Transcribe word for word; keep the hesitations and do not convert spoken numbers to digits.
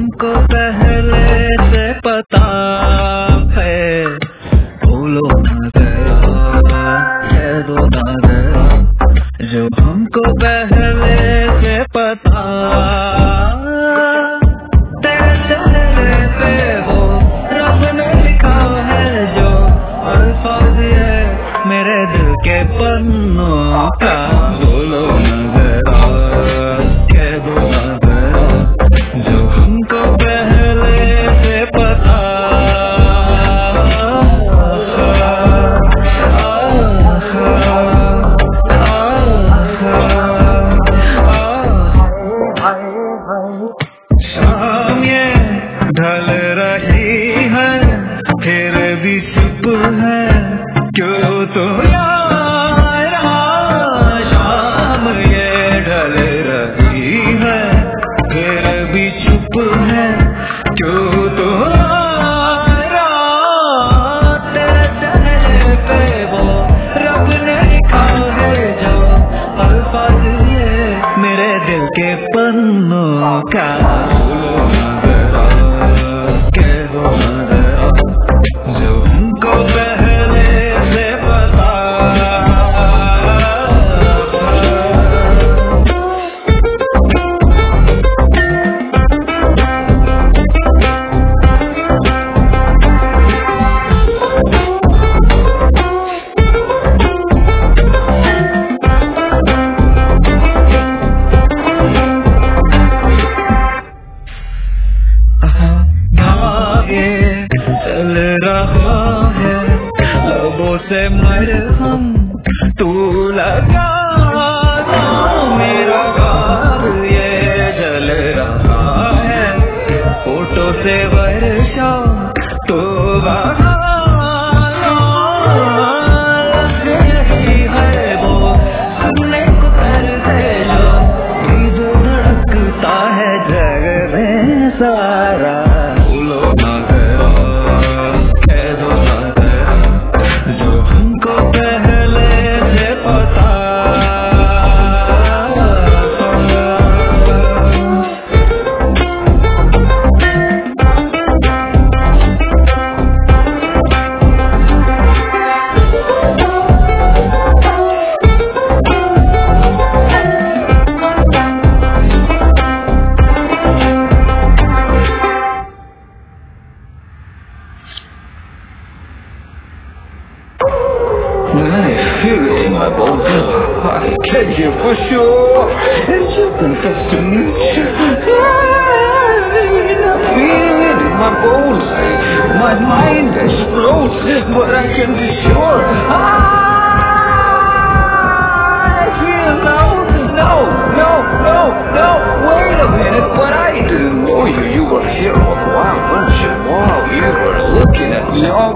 हमको पहले से पता है, भूलो न गया, कह दो न गया, जो हमको पहले से पता। तेरे चेहरे पे वो रब ने लिखा है जो अल्फाज है मेरे दिल के पन्नों का। भूलो न गया, कह दो न गया, जो हमको पहले से पता। शाम ये ढल रही है, फिर भी चुप है क्यों तो यारा। शाम ये ढल रही है, फिर भी चुप है क्यों तो यारा। तेरे चेहरे पे वो रब ने लिखा है जो अल्फाज ये मेरे दिल के पन्नों का। भूलो न गया, कह दो न गया, जो हमको पहले से पता। भागे चल रहा है लबों से मरहम तू लगा दो, मेरा गाल ये जल रहा है फोटो से वर्षा तो बहा लो। रही है वो सुनने को करते जो दिल धड़कता है जग में सारा। भूलो न गया, कह दो न गया, जो हमको पहले से पता। I feel it in my bones. I can hear for sure. And you confess to me. I feel it in my bones. My mind explodes, but I can be sure. I feel no, no, no, no, no. Wait a minute, but I didn't know you. You were here all the while, weren't you? While you were looking at me all